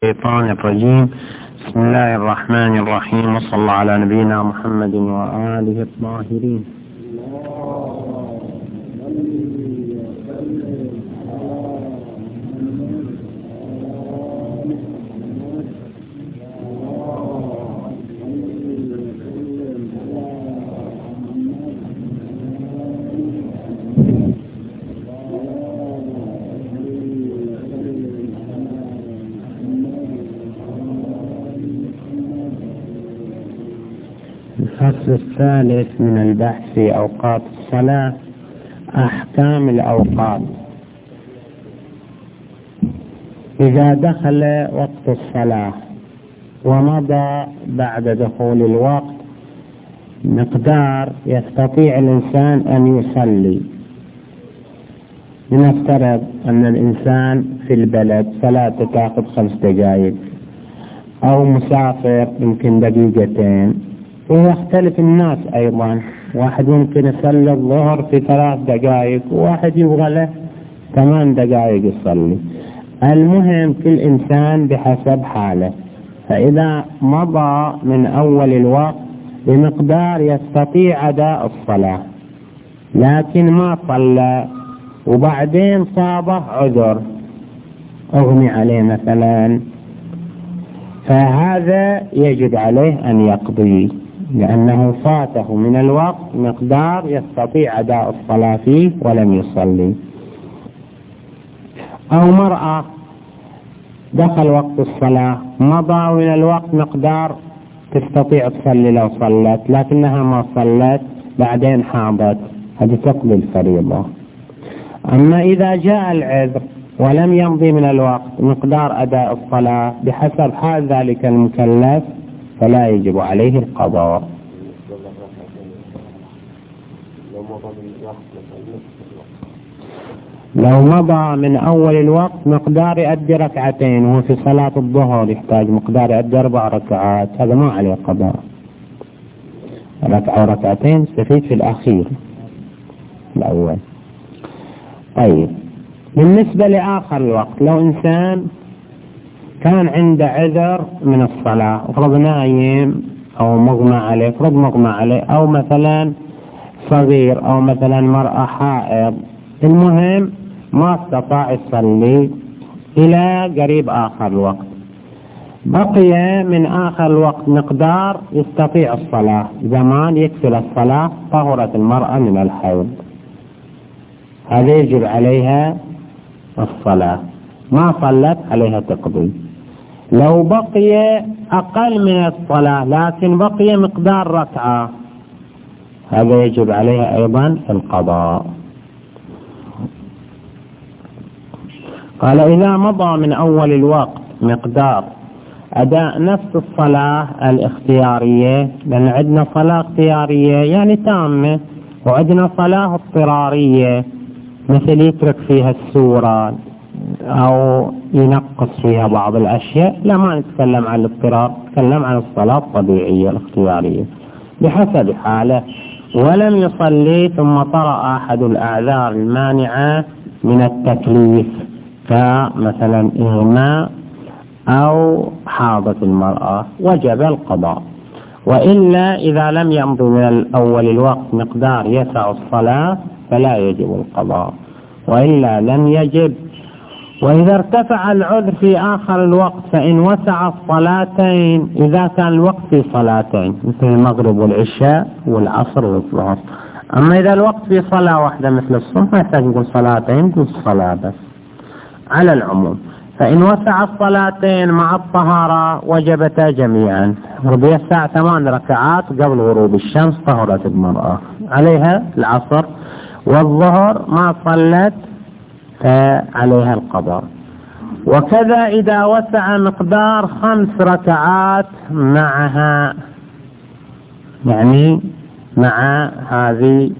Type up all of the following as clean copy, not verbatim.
الشيطان الرجيم. بسم الله الرحمن الرحيم، وصلى الله على نبينا محمد وآله الطاهرين. الفصل الثالث من البحث في أوقات الصلاة. أحكام الأوقات. إذا دخل وقت الصلاة ومضى بعد دخول الوقت مقدار يستطيع الإنسان أن يصلي، لنفترض أن الإنسان في البلد صلاته تأخذ 5 دقائق، أو مسافر يمكن دقيقتين، ويختلف الناس أيضا، واحد ممكن يصلي الظهر في 3 دقائق، وواحد يبغى له 8 دقائق يصلي. المهم كل إنسان بحسب حاله. فإذا مضى من أول الوقت بمقدار يستطيع أداء الصلاة لكن ما صلى، وبعدين صابه عذر أغمي عليه مثلا، فهذا يجب عليه أن يقضي، لأنه فاته من الوقت مقدار يستطيع أداء الصلاة فيه ولم يصلي. أو مرأة دخل وقت الصلاة مضى من الوقت مقدار تستطيع تصلي لو صلت، لكنها ما صلت بعدين حاضت، هذه تقضي الفريضة. أما إذا جاء العذر ولم يمضي من الوقت مقدار أداء الصلاة بحسب حال ذلك المكلف فلا يجب عليه القضاء. لو مضى من أول الوقت مقدار يؤدي 2 وهو في صلاة الظهر يحتاج مقدار يؤدي 4 ركعات، هذا ما عليه قضاء، 1 أو 2 استفيد في الأخير الأول. طيب، بالنسبة لآخر الوقت، لو إنسان كان عنده عذر من الصلاة، افرض نايم أو مغمى عليه، افرض مغمى عليه، أو مثلا صغير، أو مثلا مرأة حائض، المهم ما استطاع يصلي إلى قريب آخر الوقت، بقي من آخر الوقت مقدار يستطيع الصلاة، زمان يكفي الصلاة، طهرت المرأة من الحيض، هذا يجب عليها الصلاة، ما صلت عليها تقضي. لو بقي أقل من الصلاة لكن بقي مقدار ركعة، هذا يجب عليها أيضا القضاء. قال إذا مضى من أول الوقت مقدار أداء نفس الصلاة الاختيارية، لأن عندنا صلاة اختيارية يعني تامة، وعندنا صلاة اضطرارية مثل يترك فيها السورة أو ينقص فيها بعض الأشياء، لا ما نتكلم عن الاضطرار، نتكلم عن الصلاة الطبيعية الاختيارية بحسب حاله. ولم يصلي ثم طرأ أحد الأعذار المانعة من التكليف، كمثلا إغماء أو حاضت المرأة، وجب القضاء. وإلا إذا لم يمضي من أول الوقت مقدار يسع الصلاة فلا يجب القضاء، وإلا لم يجب. وإذا ارتفع العذر في آخر الوقت فإن وسع الصلاتين، إذا كان الوقت في صلاتين مثل المغرب والعشاء والعصر والظهر، أما إذا الوقت في صلاة واحدة مثل الصبح ما يحتاج نقول صلاتين، نقول صلاة بس على العموم. فإن وسع الصلاتين مع الطهارة وجبتا جميعا، ربيع الساعة 8 ركعات قبل غروب الشمس، طهرت المرأة، عليها العصر، والظهر ما صلت عليها القضاء. وكذا إذا وسع مقدار 5 ركعات معها، يعني مع هذه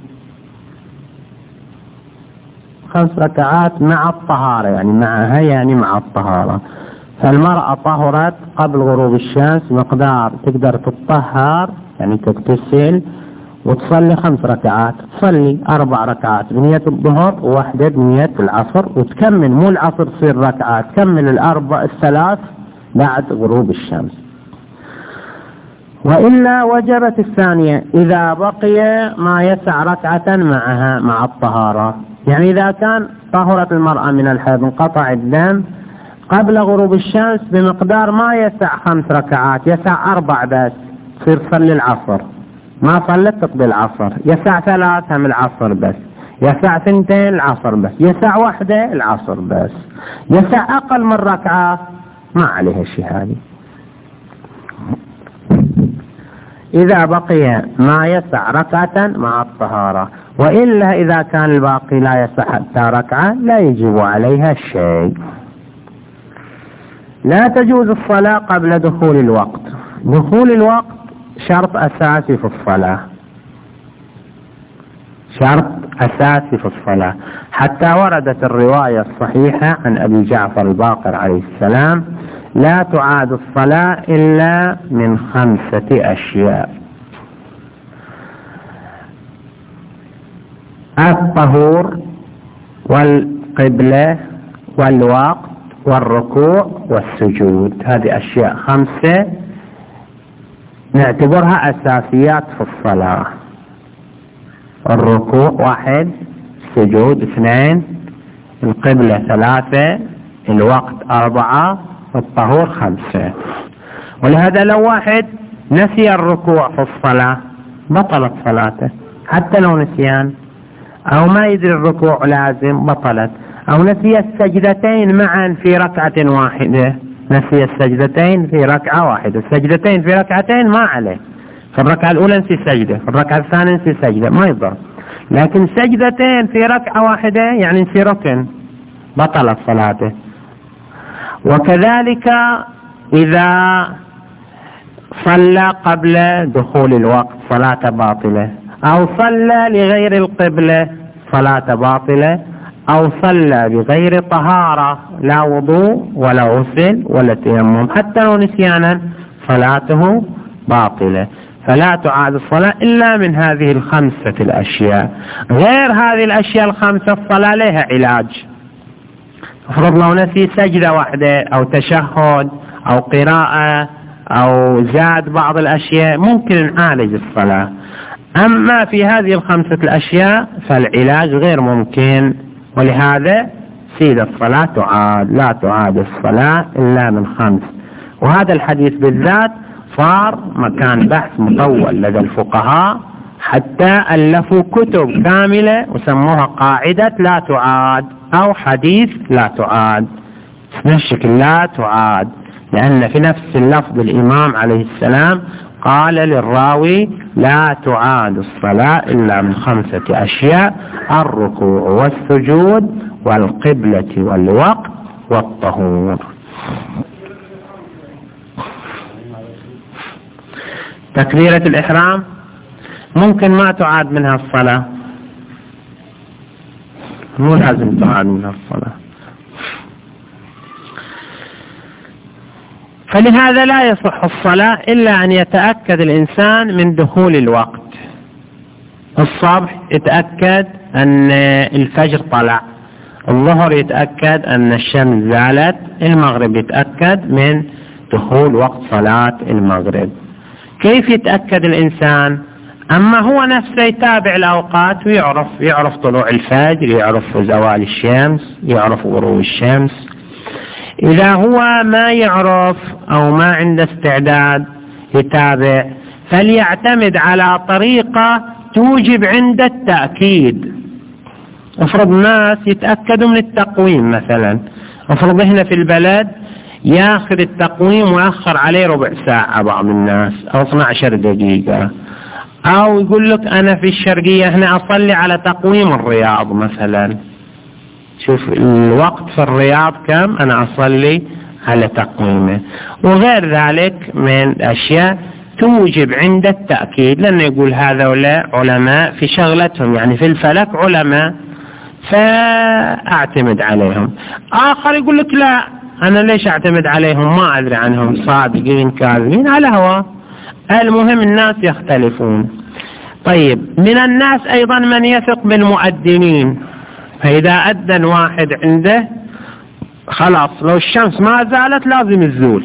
5 ركعات مع الطهارة، يعني معها يعني مع الطهارة، فالمرأة طهرت قبل غروب الشمس مقدار تقدر تطهر، يعني تغتسل وتصلي 5 ركعات، تصلي 4 ركعات بنية الظهر وواحدة بنية العصر، وتكمل، مو العصر تصير ركعات، تكمل 3 بعد غروب الشمس. وإلا وجبت الثانية إذا بقي ما يسع ركعة معها مع الطهارة. يعني إذا كان طهرت المرأة من الحيض انقطع الدم قبل غروب الشمس بمقدار ما يسع 5 ركعات، يسع 4 بس، تصير تصلي العصر، ما صلت تقضي العصر، يسع 3 من العصر بس، يسع 2 العصر بس، يسع 1 العصر بس، يسع أقل من ركعة ما عليها شيء. هذه إذا بقي ما يسع ركعة مع الطهارة. وإلا إذا كان الباقي لا يسع حتى ركعة لا يجب عليها شيء. لا تجوز الصلاة قبل دخول الوقت. دخول الوقت شرط أساسي في الصلاة، شرط أساسي في الصلاة، حتى وردت الرواية الصحيحة عن أبي جعفر الباقر عليه السلام: لا تعاد الصلاة إلا من 5 أشياء: الطهور والقبلة والوقت والركوع والسجود. هذه أشياء 5 نعتبرها أساسيات في الصلاة. الركوع 1، السجود 2، القبلة 3، الوقت 4، الطهور 5. ولهذا لو واحد نسي الركوع في الصلاة بطلت صلاته، حتى لو نسيان، أو ما يدري الركوع لازم بطلت، أو نسي السجدتين معا في ركعة واحدة، نسي السجدتين في ركعة واحدة، السجدتين في ركعتين ما عليه، في الركعة الأولى نسي سجدة، في الركعة الثانية نسي سجدة ما يضر، لكن سجدتين في ركعة واحدة يعني نسي ركن بطلت صلاته. وكذلك إذا صلى قبل دخول الوقت صلاة باطلة، أو صلى لغير القبلة صلاة باطلة، أو صلى بغير طهارة لا وضوء ولا غسل ولا تيمم، حتى لو نسيانا صلاته باطلة. فلا تعاد الصلاة إلا من هذه 5 الأشياء. غير هذه الأشياء 5 الصلاة لها علاج. افرض لو نسي سجدة واحدة أو تشهد أو قراءة أو زاد بعض الأشياء ممكن نعالج الصلاة. أما في هذه 5 الأشياء فالعلاج غير ممكن، ولهذا سيد الصلاة تعاد، لا تعاد الصلاة إلا من 5. وهذا الحديث بالذات صار مكان بحث مطول لدى الفقهاء، حتى ألفوا كتب كاملة وسموها قاعدة لا تعاد أو حديث لا تعاد. نشك لا تعاد، لأن في نفس اللفظ الإمام عليه السلام قال للراوي: لا تعاد الصلاة إلا من 5 أشياء: الركوع والسجود والقبلة والوقت والطهور. تكبيرة الإحرام ممكن ما تعاد منها الصلاة، مو لازم تعاد منها الصلاة. فلهذا لا يصح الصلاة إلا أن يتأكد الإنسان من دخول الوقت. الصبح يتأكد أن الفجر طلع، الظهر يتأكد أن الشمس زالت، المغرب يتأكد من دخول وقت صلاة المغرب. كيف يتأكد الإنسان؟ أما هو نفسه يتابع الأوقات ويعرف طلوع الفجر، يعرف زوال الشمس، يعرف غروب الشمس. إذا هو ما يعرف أو ما عنده استعداد يتابع فليعتمد على طريقة توجب عنده التأكيد. افرض ناس يتأكدوا من التقويم مثلا، افرض هنا في البلد ياخذ التقويم ويأخر عليه ربع ساعة بعض الناس أو 12 دقيقة، أو يقول لك أنا في الشرقية هنا أصلي على تقويم الرياض مثلا، شوف الوقت في الرياض كم، أنا أصلي على تقويمه. وغير ذلك من الأشياء توجب عند التأكيد، لأنه يقول هذولا علماء في شغلتهم، يعني في الفلك علماء فأعتمد عليهم. آخر يقول لك لا، أنا ليش أعتمد عليهم، ما أدري عنهم صادقين كاذبين، على هوا. المهم الناس يختلفون. طيب، من الناس أيضا من يثق بالمؤذنين، فإذا أذن واحد عنده خلاص لو الشمس ما زالت لازم الزول.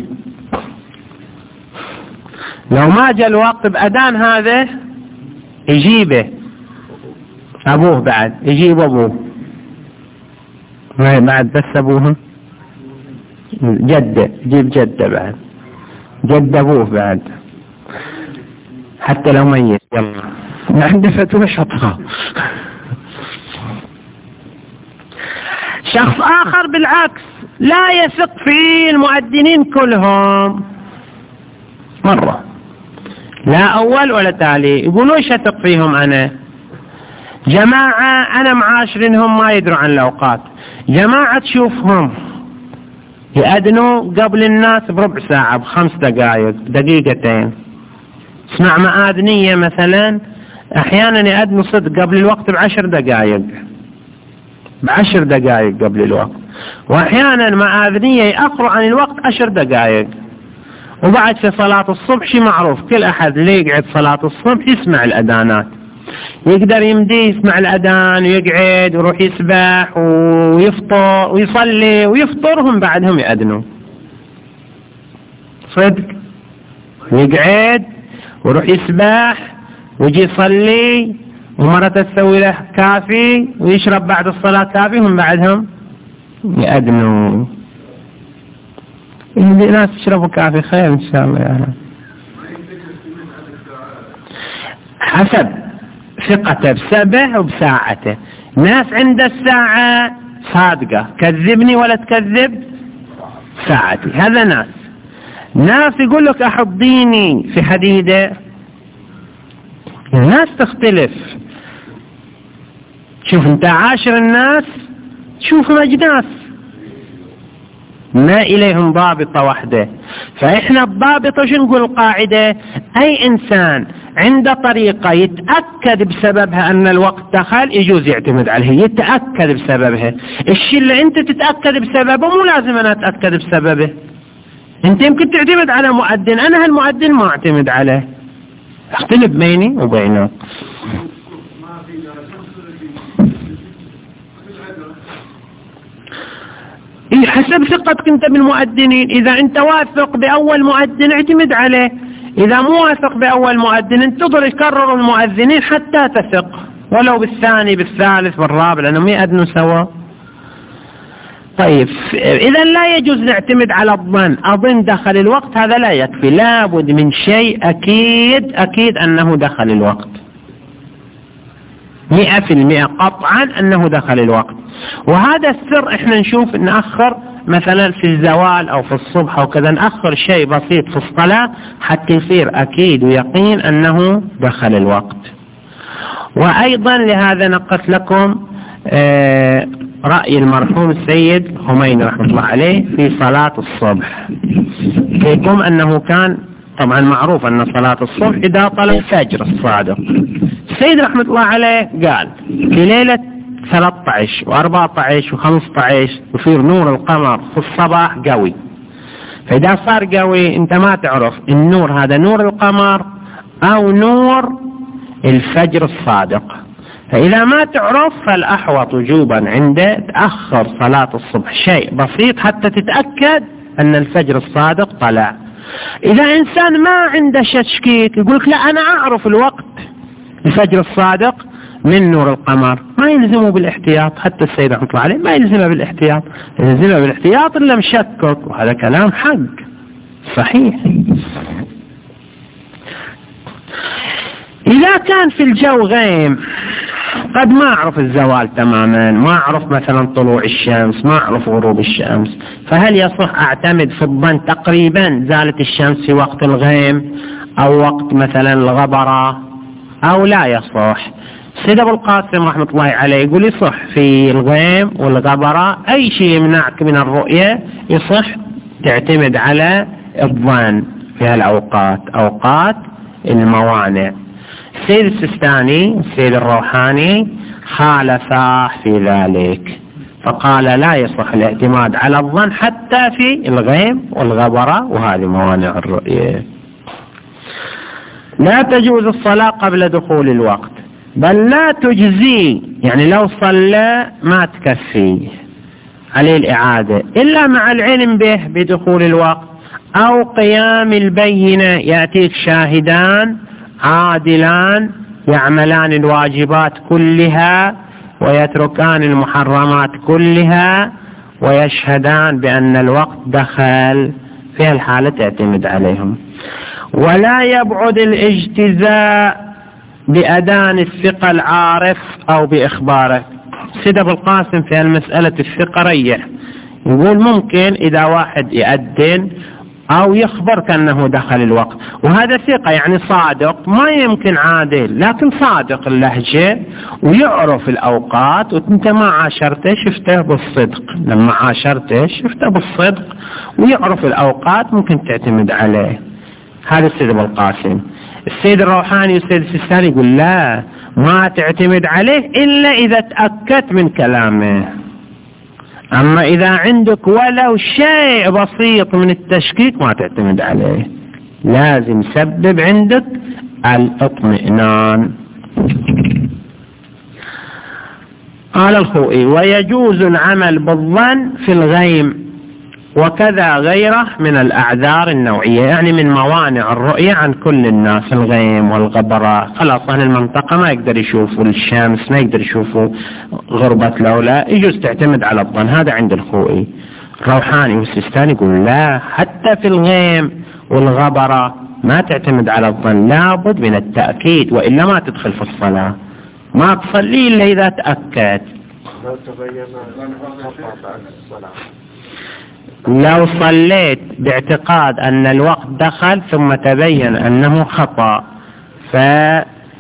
لو ما جاء الوقت بأذان هذا يجيبه أبوه، بعد يجيب أبوه بعد، بس أبوه جدة، جيب جدة بعد، جد أبوه بعد، حتى لو ميت يلا عنده فتوى شطها. شخص آخر بالعكس لا يثق في المؤذنين كلهم مرة، لا أول ولا تالي، يقولوا ايش أثق فيهم أنا؟ جماعة أنا معاشرينهم ما يدروا عن الأوقات، جماعة تشوفهم يأذنوا قبل الناس بربع ساعة، ب5 دقائق، دقيقتين. اسمع مآذنية مثلا أحيانا يأذنوا صدق قبل الوقت ب10 دقائق، ب10 دقائق قبل الوقت، وأحيانا مآذنية يأخروا عن الوقت 10 دقائق. وبعد في صلاة الصبح شي معروف، كل أحد اللي يقعد صلاة الصبح يسمع الأذانات، يقدر يمدي يسمع الأذان ويقعد ويروح يسبح ويفطر ويصلي ويفطرهم بعدهم يأذنوا صدق، يقعد ويروح يسبح ويجي يصلي، ومرة تسوي له كافي ويشرب بعد الصلاة كافي، هم بعدهم يأذنوا. اللي ناس يشربوا كافي خير إن شاء الله يعني. حسب ثقته بسبه وبساعته. ناس عند الساعة صادقة، كذبني ولا تكذب ساعتي، هذا ناس يقول لك أحضيني في حديدة. الناس تختلف، شوف انت عاشر الناس تشوفهم أجناس ما إليهم ضابطة واحدة. فإحنا الضابطة شو نقول؟ القاعدة أي إنسان عنده طريقة يتأكد بسببها أن الوقت دخل يجوز يعتمد عليه، يتأكد بسببها. الشيء اللي أنت تتأكد بسببه مو لازم أنا أتأكد بسببه. أنت يمكن تعتمد على مؤذن، أنا هالمؤذن ما أعتمد عليه، اختلف بيني وبينه. حسب ثقتك انت بالمؤذنين، اذا انت واثق باول مؤذن اعتمد عليه، اذا مو واثق باول مؤذن انتظر يكرروا المؤذنين حتى تثق، ولو بالثاني بالثالث بالرابع لانهم يأذنوا سوا. طيب اذا لا يجوز نعتمد على الظن، اظن دخل الوقت، هذا لا يكفي، لابد من شيء اكيد انه دخل الوقت 100% قطعا انه دخل الوقت. وهذا السر احنا نشوف نأخر مثلا في الزوال او في الصبح او كذا، نأخر شيء بسيط في الصلاة حتى يصير اكيد ويقين انه دخل الوقت. وايضا لهذا نقص لكم رأي المرحوم السيد خميني رحمة الله عليه في صلاة الصبح، فيكم انه كان طبعا معروف ان صلاة الصبح اذا طلع الفجر الصادق، السيد رحمة الله عليه قال في ليلة 13 و14 و15 يصير نور القمر في الصباح قوي، فإذا صار قوي انت ما تعرف النور هذا نور القمر او نور الفجر الصادق، فإذا ما تعرف فالأحوط وجوبا عنده تأخر صلاة الصبح شيء بسيط حتى تتأكد أن الفجر الصادق طلع. إذا إنسان ما عنده تشكيك يقولك لا أنا أعرف الوقت الفجر الصادق من نور القمر، ما يلزمه بالاحتياط، حتى السيد رحمة الله عليه ما يلزمه بالاحتياط، يلزمه بالاحتياط إلا مشكك، وهذا كلام حق صحيح. إذا كان في الجو غيم قد ما أعرف الزوال تماما، ما أعرف مثلا طلوع الشمس، ما أعرف غروب الشمس، فهل يصح أعتمد في الظن تقريبا زالت الشمس في وقت الغيم أو وقت مثلا الغبرة أو لا يصح؟ سيد أبو القاسم رحمة الله عليه يقول يصح في الغيم والغبرة، أي شيء يمنعك من الرؤية يصح تعتمد على الظن في هالأوقات، أوقات الموانع. السيد السستاني السيد الروحاني خالفه في ذلك، فقال لا يصح الاعتماد على الظن حتى في الغيم والغبرة، وهذه موانع الرؤية. لا تجوز الصلاة قبل دخول الوقت، بل لا تجزي، يعني لو صلى ما تكفي، عليه الإعادة إلا مع العلم به بدخول الوقت أو قيام البينة، يأتيك شاهدان عادلان يعملان الواجبات كلها ويتركان المحرمات كلها ويشهدان بأن الوقت دخل، في الحالة تعتمد عليهم. ولا يبعد الاجتزاء بأذان الثقة العارف أو بإخباره. سيد أبو القاسم في المسألة الثقة ريح، يقول ممكن إذا واحد يأذن أو يخبر كأنه دخل الوقت، وهذا ثقة يعني صادق، ما يمكن عادل لكن صادق اللهجة ويعرف الأوقات، وانت ما عاشرته شفته بالصدق، لما عاشرته شفته بالصدق ويعرف الأوقات ممكن تعتمد عليه. هذا السيد أبو القاسم. السيد الروحاني والسيد السيستاني يقول لا، ما تعتمد عليه إلا إذا تأكدت من كلامه. أما إذا عندك ولو شيء بسيط من التشكيك ما تعتمد عليه، لازم يسبب عندك الاطمئنان. قال الخوئي: ويجوز العمل بالظن في الغيم وكذا غيره من الأعذار النوعية، يعني من موانع الرؤية عن كل الناس، الغيم والغبراء، خلاص أهل المنطقة ما يقدر يشوفوا الشمس، ما يقدر يشوفوا غربة لولا، يجوز تعتمد على الظن. هذا عند الخوئي. الروحاني والسيستاني يقول لا، حتى في الغيم والغبراء ما تعتمد على الظن، لابد من التأكيد وإلا ما تدخل في الصلاة، ما تصلي إلا إذا تأكد. لو صليت باعتقاد أن الوقت دخل ثم تبين أنه خطأ، فهذه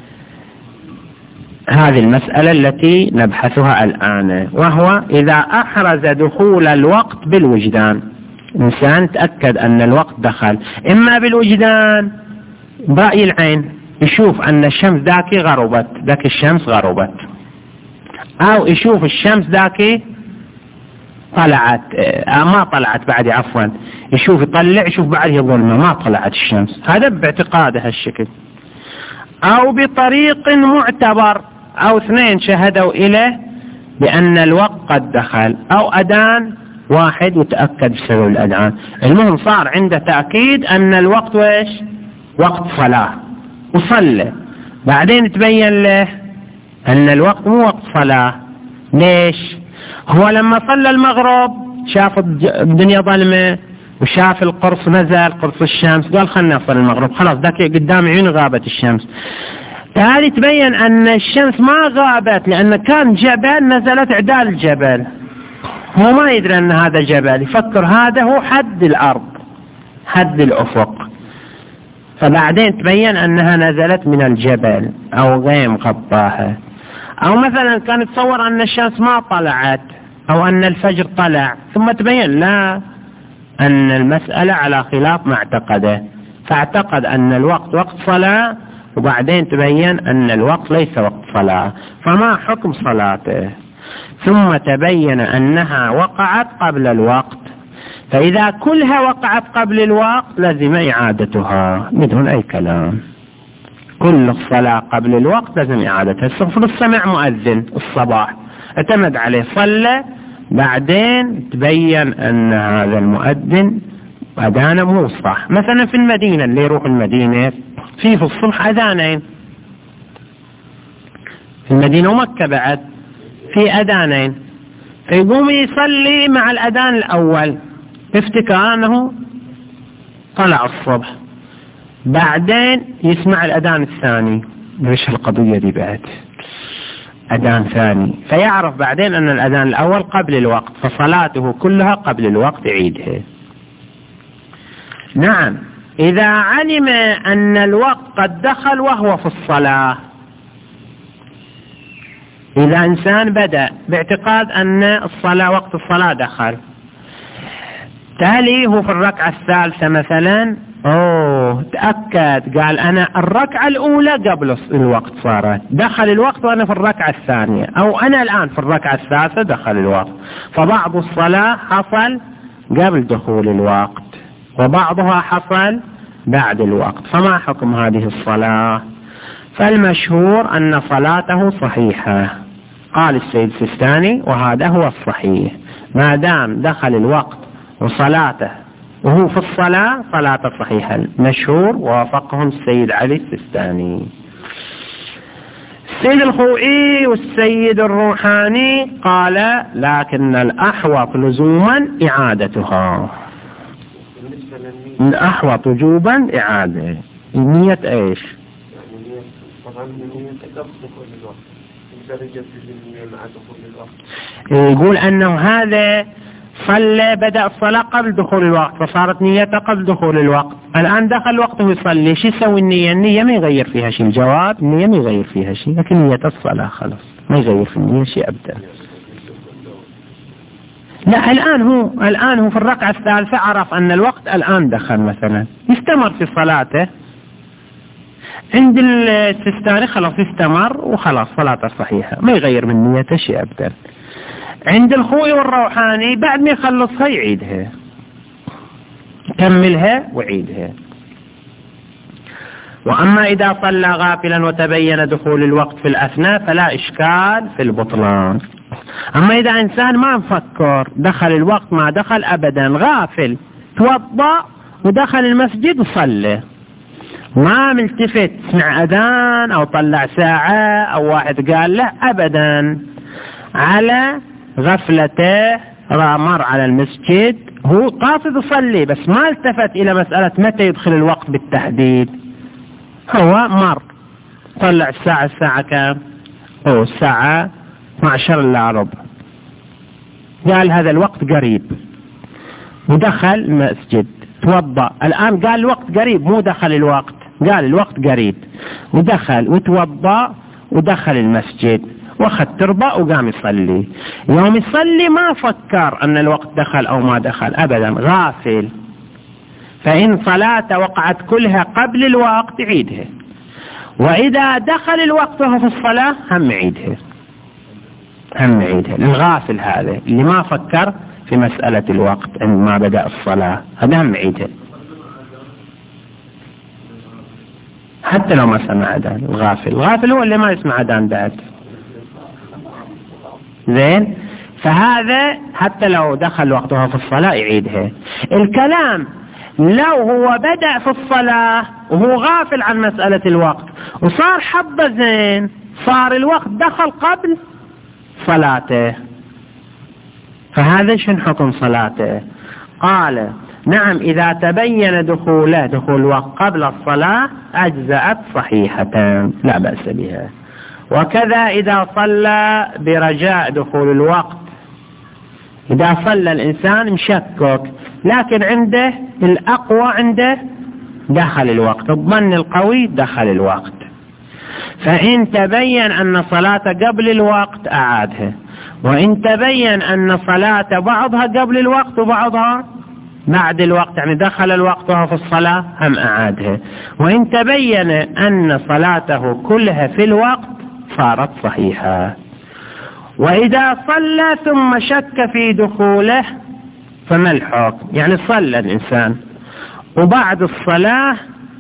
المسألة التي نبحثها الآن، وهو إذا أحرز دخول الوقت بالوجدان. إنسان تأكد أن الوقت دخل إما بالوجدان برأي العين، يشوف أن الشمس ذاكي غربت، ذاك الشمس غربت، أو يشوف الشمس ذاكي طلعت، ما طلعت بعد، عفوا يشوف يطلع، يشوف بعده ظلمة ما طلعت الشمس، هذا باعتقاده هالشكل. أو بطريق معتبر، أو اثنين شهدوا إليه بأن الوقت قد دخل، أو أذان واحد وتأكد بسبب الأذان، المهم صار عنده تأكيد أن الوقت وإيش وقت صلاة وصلى، بعدين تبين له أن الوقت مو وقت صلاة. ليش؟ هو لما صلى المغرب شاف الدنيا ظلمة وشاف القرص نزل، قرص الشمس، قال خلنا نصلي المغرب، خلاص ذاك قدام عيون غابت الشمس. تالي تبين أن الشمس ما غابت لأن كان جبل نزلت عدال الجبل، هو ما يدري أن هذا جبل، يفكر هذا هو حد الأرض حد الأفق، فبعدين تبين أنها نزلت من الجبل أو غيم غطاها. أو مثلا كان يتصور أن الشمس ما طلعت أو أن الفجر طلع، ثم تبين لا، أن المسألة على خلاف ما اعتقده، فاعتقد أن الوقت وقت صلاة وبعدين تبين أن الوقت ليس وقت صلاة، فما حكم صلاته؟ ثم تبين أنها وقعت قبل الوقت، فإذا كلها وقعت قبل الوقت لازم إعادتها بدون أي كلام، كل الصلاة قبل الوقت لازم إعادتها. الصفر السمع مؤذن الصباح اعتمد عليه صلى، بعدين تبين أن هذا المؤذن أذانه مو صح. مثلا في المدينة اللي يروح المدينة في الصبح أذانين، في المدينة ومكة بعد في أذانين، فيقوم يصلي مع الأذان الأول افتكار أنه طلع الصبح، بعدين يسمع الأذان الثاني، ليش القضية دي بعد أذان ثاني، فيعرف بعدين أن الأذان الأول قبل الوقت، فصلاته كلها قبل الوقت يعيدها. نعم، إذا علم أن الوقت قد دخل وهو في الصلاة، إذا إنسان بدأ باعتقاد أن الصلاة وقت الصلاة دخل، تالي هو في الركعة الثالثة مثلا تأكد قال أنا الركعة الأولى قبل الوقت صارت دخل الوقت وأنا في الركعة الثانية، أو أنا الآن في الركعة الثالثة دخل الوقت، فبعض الصلاة حصل قبل دخول الوقت وبعضها حصل بعد الوقت، فما حكم هذه الصلاة؟ فالمشهور أن صلاته صحيحة قال السيد السيستاني وهذا هو الصحيح، ما دام دخل الوقت وصلاته وهو في الصلاة صلاته صحيحة، المشهور ووافقهم السيد علي السيستاني. السيد الخوئي والسيد الروحاني قال لكن الأحوط لزوما إعادتها، الأحوط وجوبا إعادة. نية إيش؟ يقول أنه هذا صلى بدأ الصلاة قبل دخول الوقت فصارت نيته قبل دخول الوقت، الآن دخل وقته يصلي، شو يسوي النية؟ النية ما يغير فيها شيء، الجواب النية ما يغير فيها شيء، لكن نية الصلاة خلاص ما يغير في النية شيء أبدا. لا الآن هو في الركعة الثالثة عرف أن الوقت الآن دخل مثلا، يستمر في صلاته. عند السيستاني خلاص يستمر وخلاص صلاته صحيحة ما يغير من نيته شيء أبدا. عند الخوئي والروحاني بعد ما يخلصها يعيدها، يكملها ويعيدها. وأما إذا صلى غافلا وتبين دخول الوقت في الأثناء فلا إشكال في البطلان. أما إذا إنسان ما مفكر دخل الوقت ما دخل أبدا، غافل توضأ ودخل المسجد وصلى، ما ملتفت سمع أذان أو طلع ساعة أو واحد قال له أبدا، على غفلته مر على المسجد هو قاصد يصلي بس ما التفت إلى مسألة متى يدخل الوقت بالتحديد، هو مر طلع الساعة كام؟ الساعة 12 إلا ربع، قال هذا الوقت قريب ودخل المسجد توضأ. الآن قال الوقت قريب مو دخل الوقت، قال الوقت قريب ودخل وتوضأ ودخل المسجد واخذ تربة وقام يصلي. يوم يصلي ما فكر أن الوقت دخل أو ما دخل أبدا، غافل. فإن صلاة وقعت كلها قبل الوقت يعيدها، وإذا دخل الوقت وهو في الصلاة هم يعيدها الغافل هذا اللي ما فكر في مسألة الوقت عندما بدأ الصلاة هذا هم يعيدها حتى لو ما سمع أذان. الغافل هو اللي ما يسمع أذان بعد، زين. فهذا حتى لو دخل وقتها في الصلاة يعيدها. الكلام لو هو بدأ في الصلاة وهو غافل عن مسألة الوقت وصار حبة زين، صار الوقت دخل قبل صلاته، فهذا شن حكم صلاته؟ قال نعم إذا تبين دخول الوقت قبل الصلاة أجزأت صحيحة لا بأس بها. وكذا إذا صلى برجاء دخول الوقت، إذا صلى الإنسان مشكك لكن عنده الأقوى عنده دخل الوقت، الظن القوي دخل الوقت، فإن تبين أن صلاة قبل الوقت أعادها، وإن تبين أن صلاة بعضها قبل الوقت وبعضها بعد الوقت يعني دخل الوقت وهو في الصلاة هم أعادها، وإن تبين أن صلاته كلها في الوقت صارت صحيحة. وإذا صلى ثم شك في دخوله فما الحكم؟ يعني صلى الإنسان وبعد الصلاة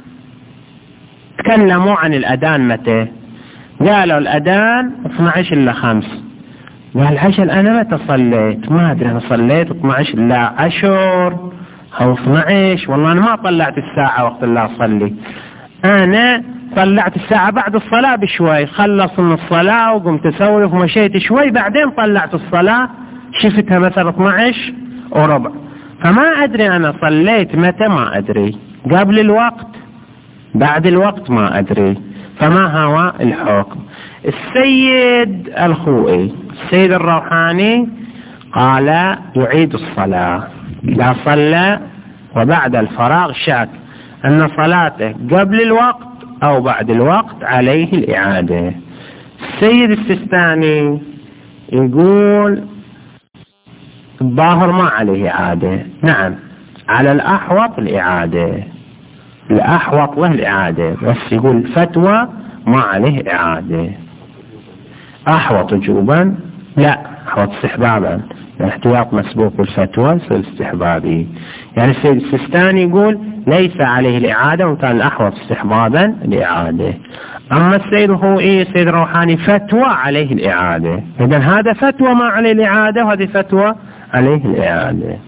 تكلموا عن الأذان متى، قالوا الأذان 12 إلا 5، قال عشان أنا متى صليت؟ ما أدري أنا صليت 12 إلا 10 أو 12، والله أنا ما طلعت الساعة وقت اللي أصلي، أنا طلعت الساعة بعد الصلاة بشوي، خلص من الصلاة وقمت أسولف ومشيت شوي بعدين طلعت الصلاة شفتها مثلا 12 وربع، فما أدري أنا صليت متى، ما أدري قبل الوقت بعد الوقت ما أدري، فما هو الحكم؟ السيد الخوئي السيد الروحاني قال يعيد الصلاة إذا صلى وبعد الفراغ شك أن صلاته قبل الوقت أو بعد الوقت عليه الإعادة. السيد السيستاني يقول الظاهر ما عليه إعادة، نعم على الأحوط الإعادة، الأحوط له الإعادة، بس يقول فتوى ما عليه إعادة. أحوط وجوبا لا أحوط استحبابا، الاحتياط مسبوق بالفتوى يصير استحبابي. يعني السيد السيستاني يقول ليس عليه الإعادة وكان الأحوط استحبابا الإعادة. أما السيد الخوئي السيد الروحاني فتوى عليه الإعادة. إذن هذا فتوى ما عليه الإعادة وهذه فتوى عليه الإعادة.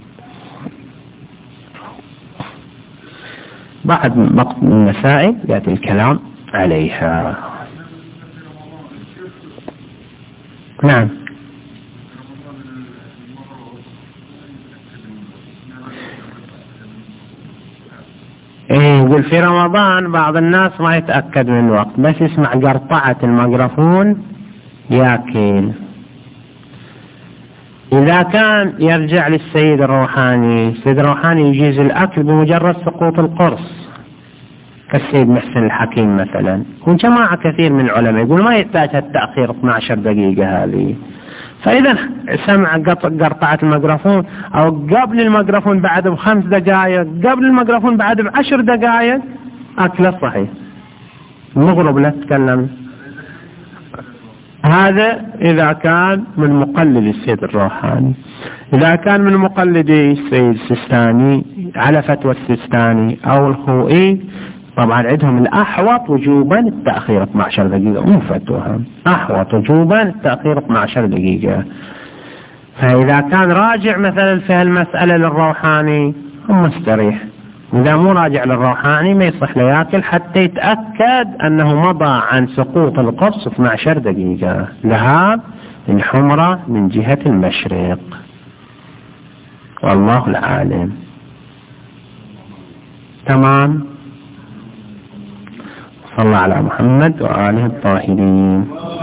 بعد المسائل يأتي الكلام عليها. نعم. يقول في رمضان بعض الناس ما يتأكد من الوقت، بس يسمع قرطعة الميكروفون ياكل. إذا كان يرجع للسيد الروحاني، السيد الروحاني يجيز الأكل بمجرد سقوط القرص كالسيد محسن الحكيم مثلا، وجماعة كثير من العلماء يقول ما يحتاج التأخير 12 دقيقة هذه. فإذا سمع قرطعة الميكروفون أو قبل الميكروفون بعد ب5 دقائق، قبل الميكروفون بعد ب10 دقائق، أكله صحيح. المغرب لا تتكلم. هذا إذا كان من مقلد السيد الروحاني. إذا كان من مقلدي السيد السيستاني على فتوى السيستاني أو الخوئي، طبعا عندهم الأحوط وجوبا التأخير 12 دقيقة، مو فتوى، أحوط وجوبا التأخير 12 دقيقة. فإذا كان راجع مثلا في هالمسألة للروحاني هم مستريح، إذا مو راجع للروحاني ما يصح له ياكل حتى يتأكد أنه مضى عن سقوط القرص 12 دقيقة. ذهاب الحمرة من جهة المشرق، والله العالم. تمام. صلى على محمد وآله الطاهرين.